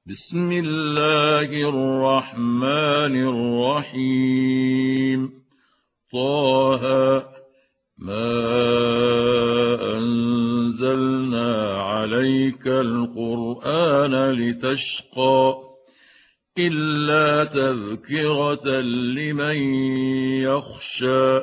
بسم الله الرحمن الرحيم. طه ما أنزلنا عليك القرآن لتشقى إلا تذكرة لمن يخشى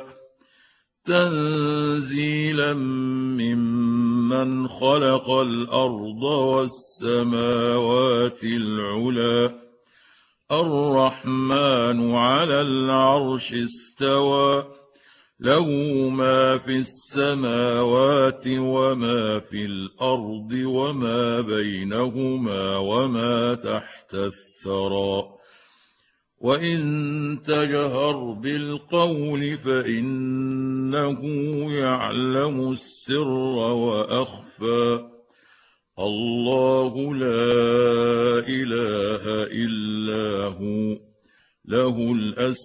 تنزيلا ممن خلق الأرض والسماوات العلى الرحمن على العرش استوى له ما في السماوات وما في الأرض وما بينهما وما تحت الثرى وإن تجهر بالقول فإنه يعلم السر وأخفى الله لا إله إلا هو له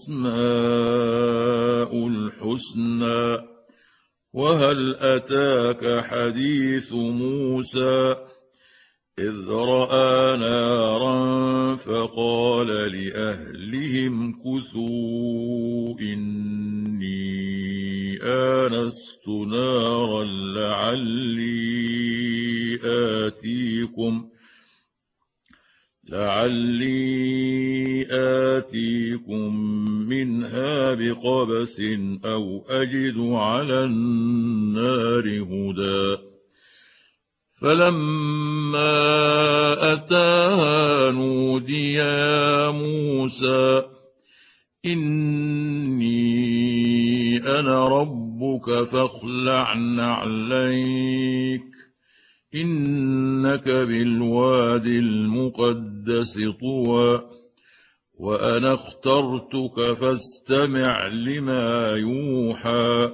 الأسماء الحسنى. وهل أتاك حديث موسى إذ رأى نارا فقال لأهلهم كثوا إني آنست نارا لعلي آتيكم منها بقبس أو أجد على النار هدى. فلما أتاها نودي يا موسى إني أنا ربك فاخلع نعليك إنك بالواد المقدس طوى وأنا اخترتك فاستمع لما يوحى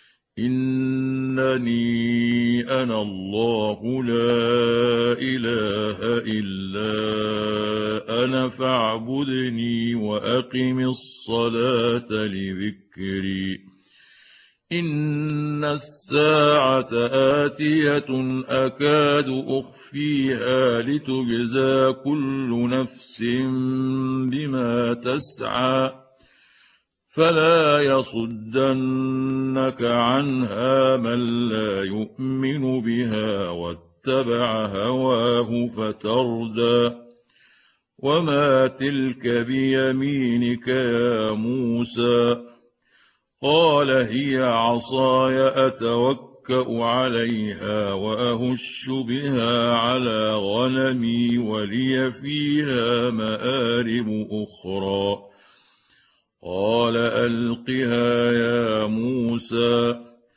إنني أنا الله لا إله إلا أنا فاعبدني وأقم الصلاة لذكري. إن الساعة آتية أكاد أخفيها لتجزى كل نفس بما تسعى فلا يصدنك عنها من لا يؤمن بها واتبع هواه فتردى. وما تلك بيمينك يا موسى قال هي عصاي أتوكأ عليها وأهش بها على غنمي ولي فيها مآرب أخرى. قال ألقها يا موسى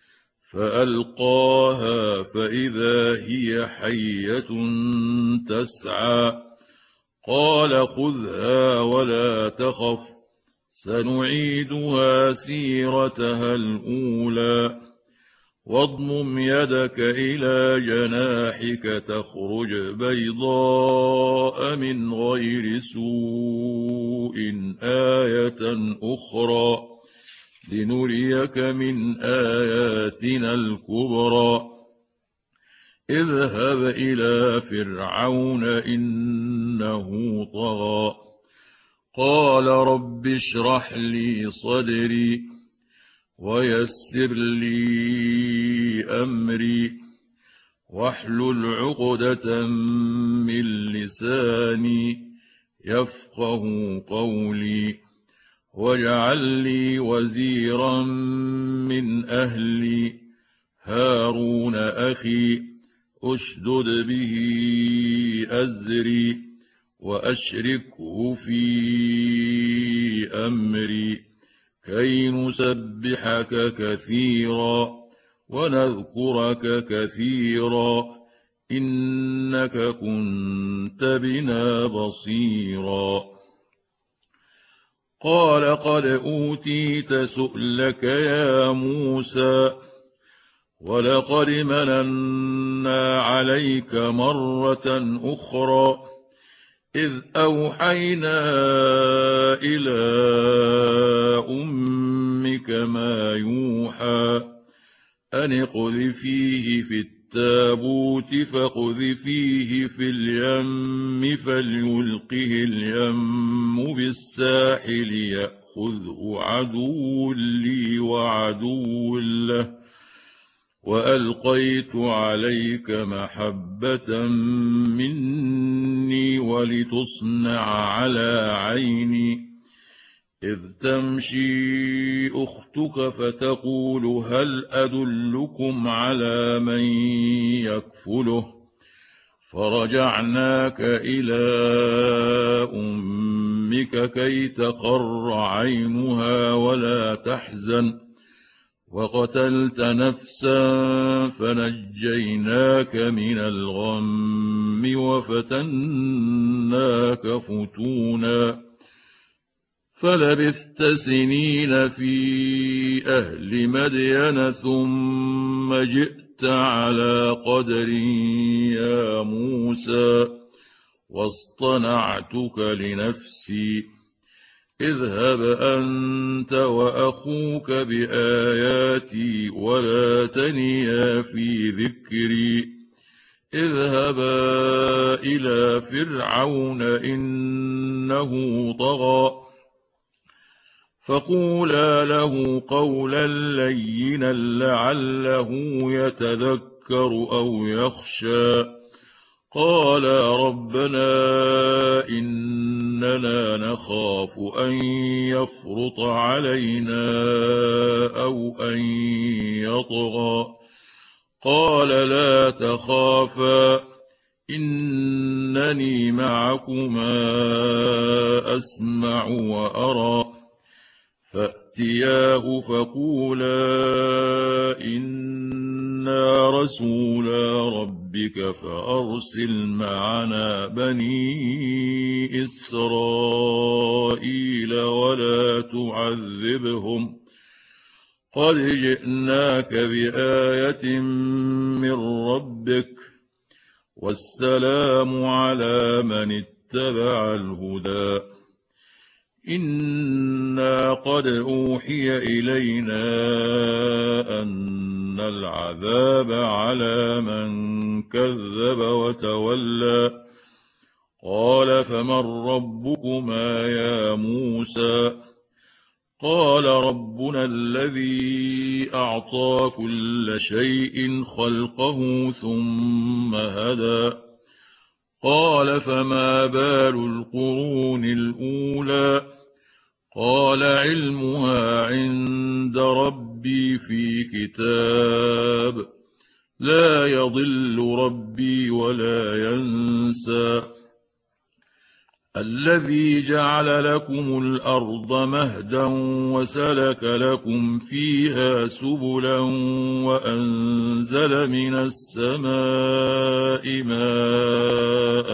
فألقاها فإذا هي حية تسعى. قال خذها ولا تخف سنعيدها سيرتها الأولى واضمم يدك إلى جناحك تخرج بيضاء من غير سوء آية أخرى لنريك من آياتنا الكبرى. اذهب إلى فرعون إنه طغى قال رب اشرح لي صدري ويسر لي أمري واحلل عقدة من لساني يفقه قولي واجعل لي وزيرا من أهلي هارون أخي أشدد به أزري وأشركه في أمري كي نسبحك كثيرا ونذكرك كثيرا إنك كنت بنا بصيرا. قال قد أوتيت سؤلك يا موسى ولقد مننا عليك مرة أخرى إذ أوحينا إلى أمك ما يوحى أن اقذفيه في التابوت فاقذفيه في اليم فليلقه اليم بالساحل يأخذه عدو لي وعدو له وألقيت عليك محبة مني ولتصنع على عيني إذ تمشي أختك فتقول هل أدلكم على من يكفله فرجعناك إلى أمك كي تقر عينها ولا تحزن وقتلت نفسا فنجيناك من الغم وفتناك فتونا فلبثت سنين في أهل مدين ثم جئت على قدر يا موسى واصطنعتك لنفسي اذهب أنت وأخوك بآياتي ولا تنيا في ذكري اذهبا إلى فرعون إنه طغى فقولا له قولا لينا لعله يتذكر أو يخشى قالا ربنا إننا نخاف أن يفرط علينا أو أن يطغى قال لا تخافا إنني معكما أسمع وأرى فأتياه فقولا إنا رسولا ربك فأرسل معنا بني إسرائيل ولا تعذبهم قد جئناك بآية من ربك والسلام على من اتبع الهدى إنا قد أوحي إلينا أن العذاب على من كذب وتولى قال فمن ربكما يا موسى قال ربنا الذي أعطى كل شيء خلقه ثم هدى قال فما بال القرون الأولى قال علمها عند ربي في كتاب لا يضل ربي ولا ينسى الذي جعل لكم الأرض مهدا وسلك لكم فيها سبلا وأنزل من السماء ماء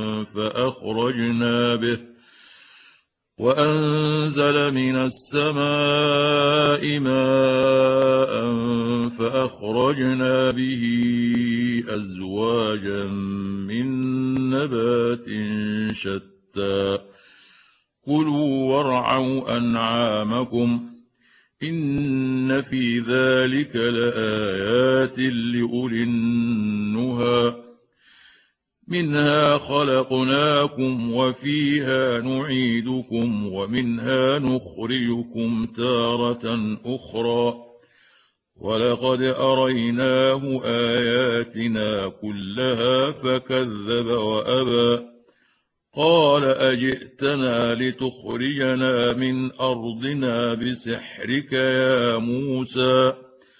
فأخرجنا به أزواجا من نبات شتى كلوا وارعوا أنعامكم إن في ذلك لآيات لأولي النهى منها خلقناكم وفيها نعيدكم ومنها نخرجكم تارة أخرى ولقد أريناه آياتنا كلها فكذب وأبى قال أجئتنا لتخرجنا من أرضنا بسحرك يا موسى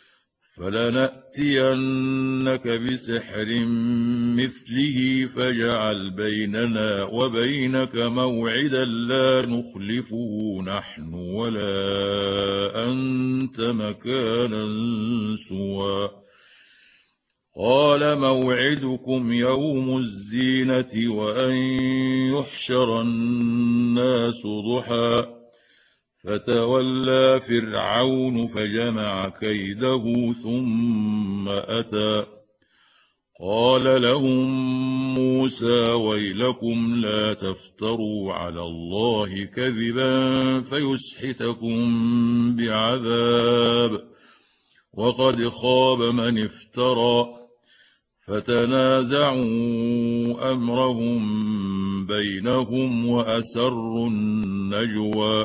فلنأتينك بسحر مثله فاجعل بيننا وبينك موعدا لا نخلفه نحن ولا أنت مكانا سوى قال موعدكم يوم الزينة وأن يحشر الناس ضحى فتولى فرعون فجمع كيده ثم أتى قال لهم موسى ويلكم لا تفتروا على الله كذبا فيسحتكم بعذاب وقد خاب من افترى فتنازعوا أمرهم بينهم وأسروا النجوى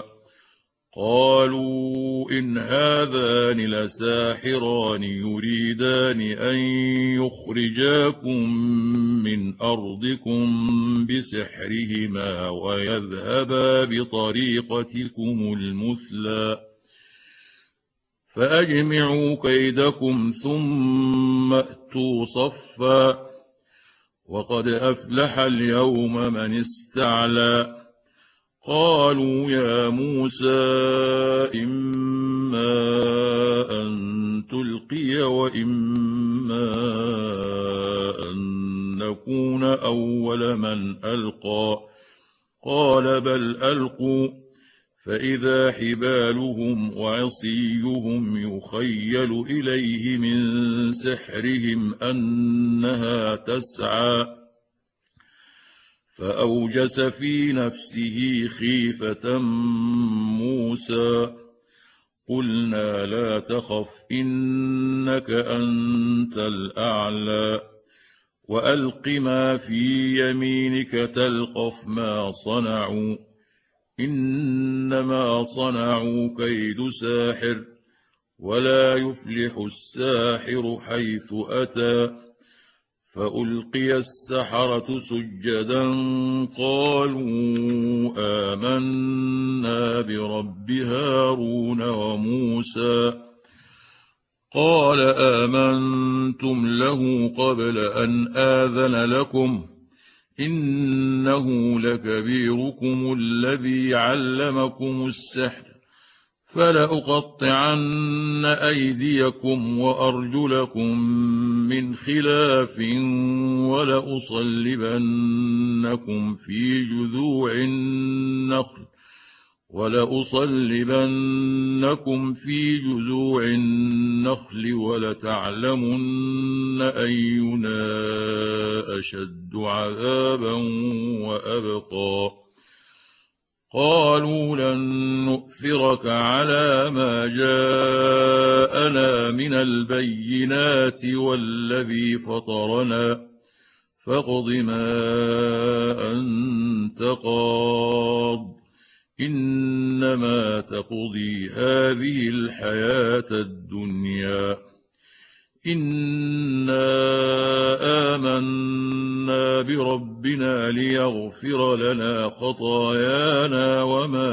قالوا إن هذان لساحران يريدان أن يخرجاكم من أرضكم بسحرهما ويذهبا بطريقتكم المثلى فأجمعوا كيدكم ثم أتوا صفا وقد أفلح اليوم من استعلى قالوا يا موسى إما أن تلقي وإما أن نكون أول من ألقى قال بل ألقوا فإذا حبالهم وعصيهم يخيل إليه من سحرهم أنها تسعى فأوجس في نفسه خيفة موسى قلنا لا تخف إنك أنت الأعلى وألق ما في يمينك تلقف ما صنعوا إنما صنعوا كيد ساحر ولا يفلح الساحر حيث أتى فألقي السحرة سجدا قالوا آمنا برب هارون وموسى قال آمنتم له قبل أن آذن لكم إنه لكبيركم الذي علمكم السحر فلأقطعن أيديكم وأرجلكم من خلاف ولأصلبنكم في جذوع النخل ولتعلمن أينا أشد عذابا وأبقى قالوا لن نؤثرك على ما جاءنا من البينات والذي فطرنا فاقض ما أنت قاض إنما تقضي هذه الحياة الدنيا إنا آمنا بربنا ليغفر لنا خطايانا وما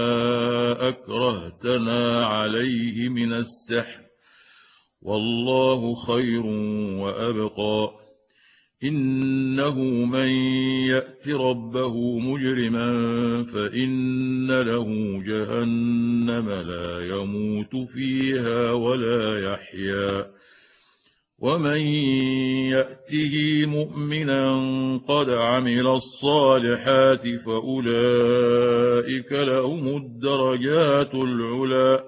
أكرهتنا عليه من السحر والله خير وأبقى إنه من يأت ربه مجرما فإن له جهنم لا يموت فيها ولا يحيا ومن يأته مؤمنا قد عمل الصالحات فأولئك لهم الدرجات العلى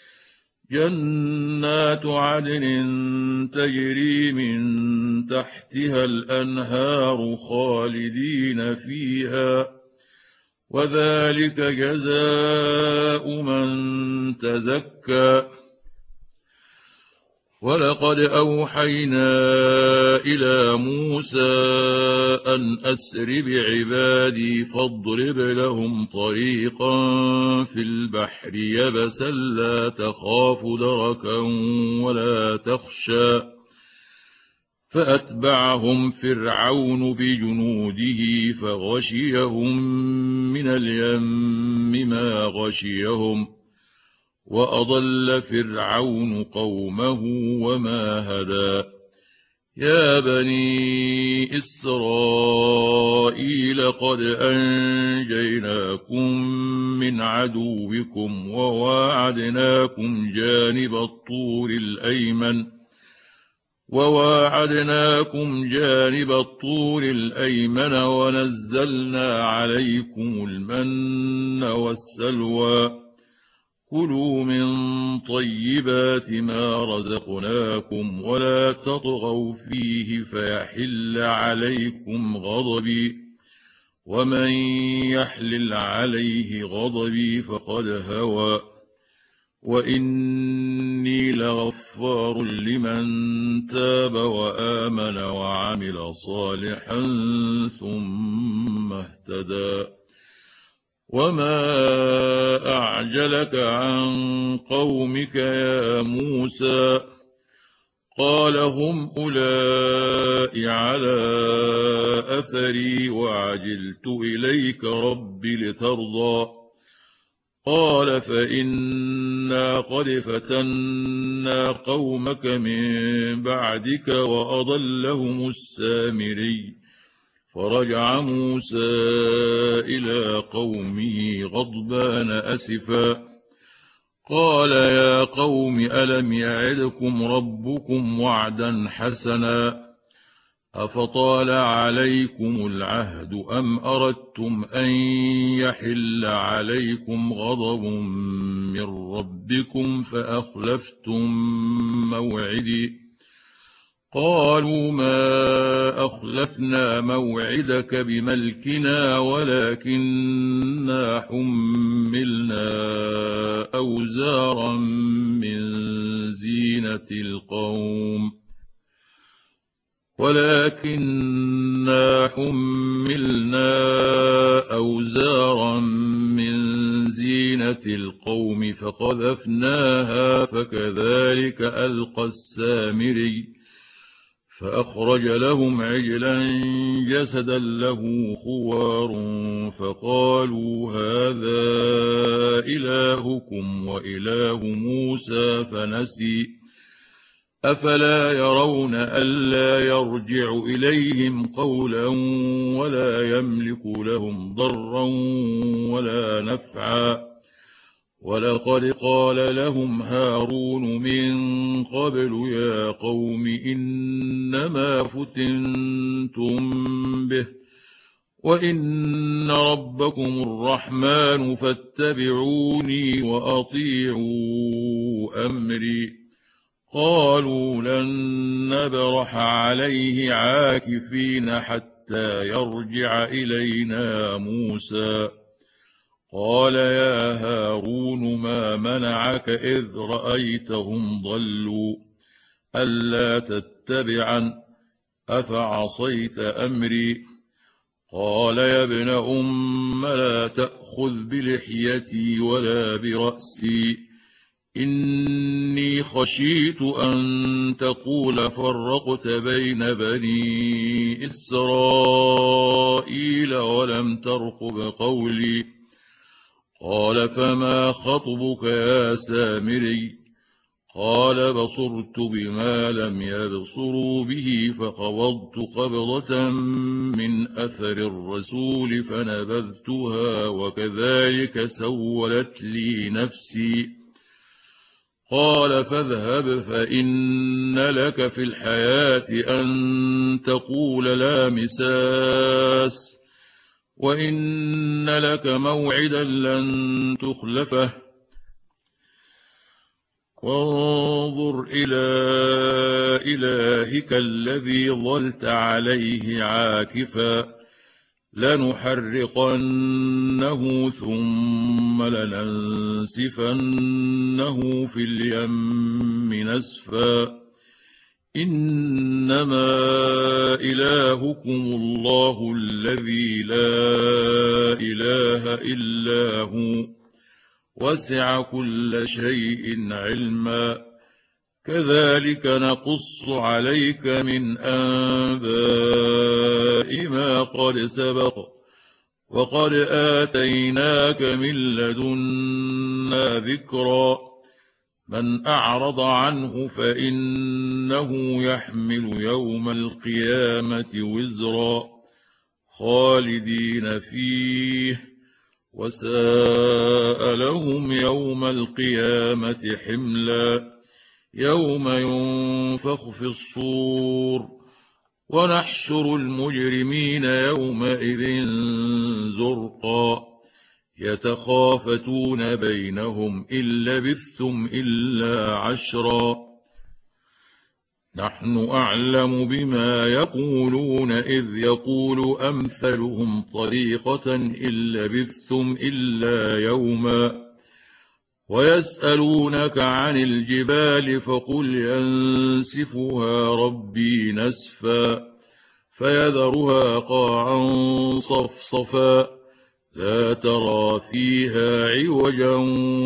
جنات عدن تجري من تحتها الأنهار خالدين فيها وذلك جزاء من تزكى ولقد أوحينا إلى موسى أن أسر بعبادي فاضرب لهم طريقا في البحر يبسا لا تخاف دركا ولا تخشى فأتبعهم فرعون بجنوده فغشيهم من اليم ما غشيهم وأضل فرعون قومه وما هدى يا بني إسرائيل قد أنجيناكم من عدوكم وواعدناكم جانب الطور الأيمن ونزلنا عليكم المن والسلوى كلوا من طيبات ما رزقناكم ولا تطغوا فيه فيحل عليكم غضبي ومن يحلل عليه غضبي فقد هوى وإني إني لغفار لمن تاب وآمن وعمل صالحا ثم اهتدى وما أعجلك عن قومك يا موسى قال هم أولئك على أثري وعجلت إليك رب لترضى قال فإنا قد فتنا قومك من بعدك وأضلهم السامري فرجع موسى إلى قومه غضبان أسفا قال يا قوم ألم يعدكم ربكم وعدا حسنا أفطال عليكم العهد أم أردتم أن يحل عليكم غضب من ربكم فأخلفتم موعدي قالوا ما أخلفنا موعدك بملكنا ولكننا حملنا أوزارا من زينة القوم فقذفناها فكذلك ألقى السامري فأخرج لهم عجلا جسدا له خوار فقالوا هذا إلهكم وإله موسى فنسي أفلا يرون ألا يرجع إليهم قولا ولا يملك لهم ضرا ولا نفعا ولقد قال لهم هارون من قبل يا قوم إنما فتنتم به وإن ربكم الرحمن فاتبعوني وأطيعوا أمري قالوا لن نبرح عليه عاكفين حتى يرجع إلينا موسى قال يا هارون ما منعك إذ رأيتهم ضلوا ألا تتبعن أفعصيت أمري قال يا ابن أم لا تأخذ بلحيتي ولا برأسي إني خشيت أن تقول فرقت بين بني إسرائيل ولم ترقب قولي قال فما خطبك يا سامري قال بصرت بما لم يبصروا به فقبضت قبضة من أثر الرسول فنبذتها وكذلك سولت لي نفسي قال فاذهب فإن لك في الحياة أن تقول لا مساس وإن لك موعدا لن تخلفه وانظر إلى إلهك الذي ظلت عليه عاكفا لنحرقنه ثم لننسفنه في اليم نسفا إنما إلهكم الله الذي لا إله إلا هو وسع كل شيء علما كذلك نقص عليك من أنباء ما قد سبق وقد آتيناك من لدنا ذكرا من أعرض عنه فإنه يحمل يوم القيامة وزرا خالدين فيه وساء لهم يوم القيامة حملا يوم ينفخ في الصور ونحشر المجرمين يومئذ زرقا يتخافتون بينهم إن لبثتم إلا عشرا نحن أعلم بما يقولون إذ يقول أمثلهم طريقة إن لبثتم إلا يوما ويسألونك عن الجبال فقل ينسفها ربي نسفا فيذرها قاعا صفصفا لا ترى فيها عوجا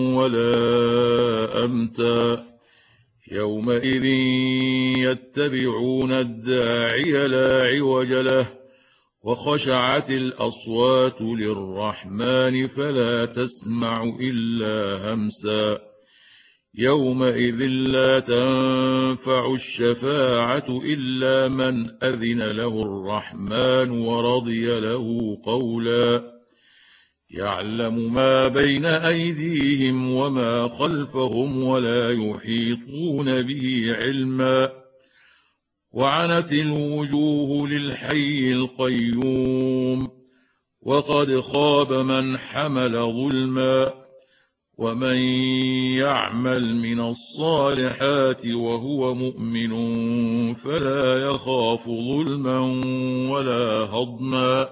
ولا أمتا يومئذ يتبعون الداعي لا عوج له وخشعت الأصوات للرحمن فلا تسمع إلا همسا يومئذ لا تنفع الشفاعة إلا من أذن له الرحمن ورضي له قولا يعلم ما بين أيديهم وما خلفهم ولا يحيطون به علما وعنت الوجوه للحي القيوم وقد خاب من حمل ظلما ومن يعمل من الصالحات وهو مؤمن فلا يخاف ظلما ولا هضما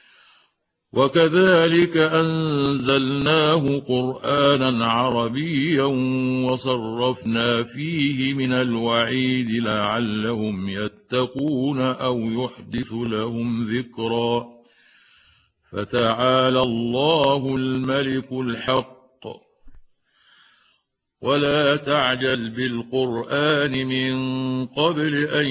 وكذلك أنزلناه قرآنا عربيا وصرفنا فيه من الوعيد لعلهم يتقون أو يحدث لهم ذكرا فتعالى الله الملك الحق ولا تعجل بالقرآن من قبل أن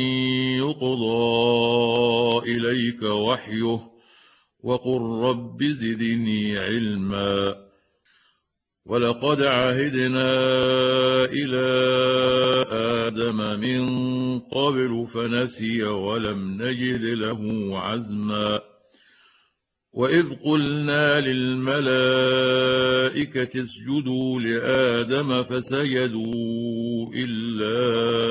يقضى إليك وحيه وقل رب زدني علما ولقد عهدنا إلى آدم من قبل فنسي ولم نجد له عزما وإذ قلنا للملائكة اسجدوا لآدم فسجدوا إلا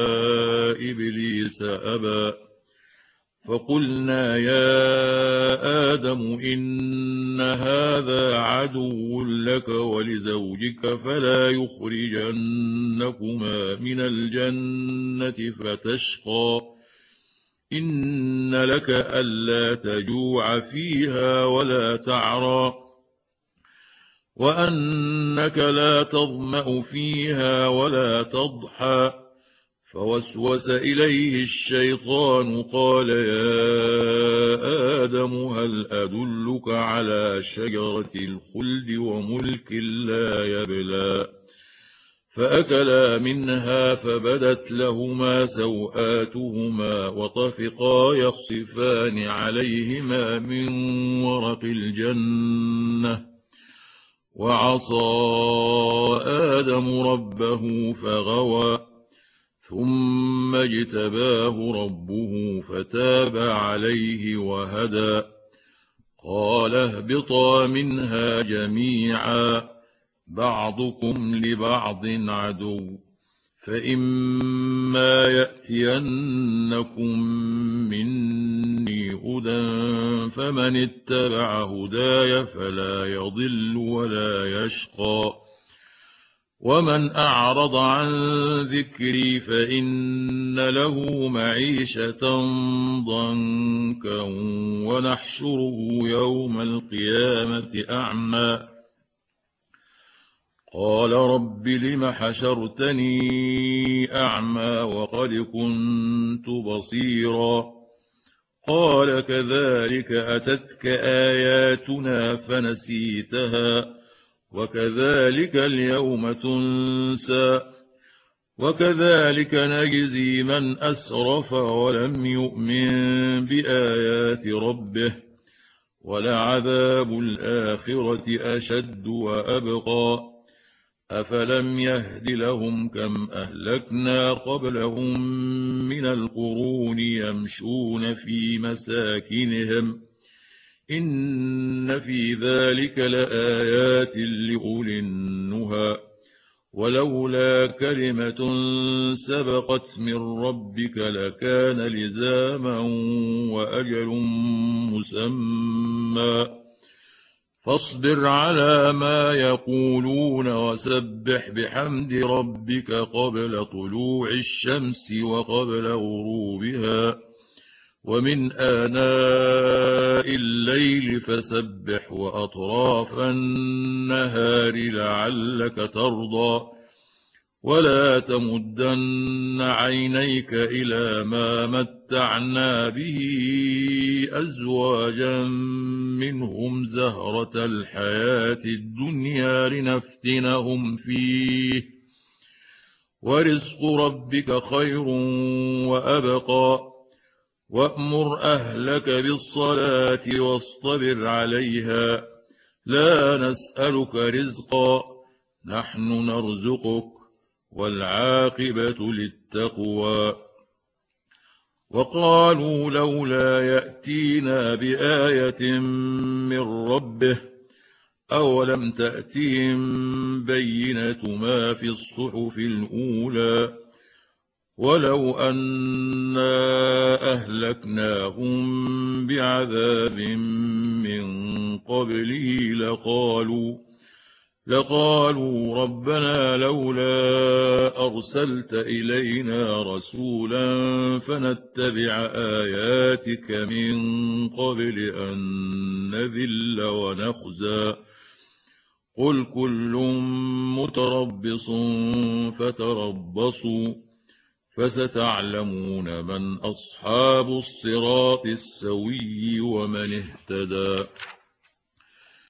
إبليس أبى فقلنا يا آدم إن هذا عدو لك ولزوجك فلا يخرجنكما من الجنة فتشقى إن لك ألا تجوع فيها ولا تعرى وأنك لا تظمأ فيها ولا تضحى فوسوس إليه الشيطان قال يا آدم هل أدلك على شجرة الخلد وملك لا يبلى فأكلا منها فبدت لهما سوآتهما وطفقا يخصفان عليهما من ورق الجنة وعصى آدم ربه فغوى ثم اجتباه ربه فتاب عليه وهدى قال اهبطا منها جميعا بعضكم لبعض عدو فإما يأتينكم مني هدى فمن اتبع هداي فلا يضل ولا يشقى ومن أعرض عن ذكري فإن له معيشة ضنكا ونحشره يوم القيامة أعمى قال رب لم حشرتني أعمى وقد كنت بصيرا قال كذلك أتتك آياتنا فنسيتها وكذلك اليوم تنسى وكذلك نجزي من أسرف ولم يؤمن بآيات ربه ولعذاب الآخرة أشد وأبقى أفلم يهد لهم كم أهلكنا قبلهم من القرون يمشون في مساكنهم إن في ذلك لآيات لأولي النهى ولولا كلمة سبقت من ربك لكان لزاما وأجل مسمى فاصبر على ما يقولون وسبح بحمد ربك قبل طلوع الشمس وقبل غروبها ومن آناء الليل فسبح وأطراف النهار لعلك ترضى ولا تمدن عينيك إلى ما متعنا به أزواجا منهم زهرة الحياة الدنيا لنفتنهم فيه ورزق ربك خير وأبقى وأمر أهلك بالصلاة واصطبر عليها لا نسألك رزقا نحن نرزقك والعاقبة للتقوى وقالوا لولا يأتينا بآية من ربه أولم تأتهم بينة ما في الصحف الأولى ولو أنا أهلكناهم بعذاب من قبله لقالوا ربنا لولا أرسلت إلينا رسولا فنتبع آياتك من قبل أن نذل ونخزى قل كل متربص فتربصوا فستعلمون من أصحاب الصراط السوي ومن اهتدى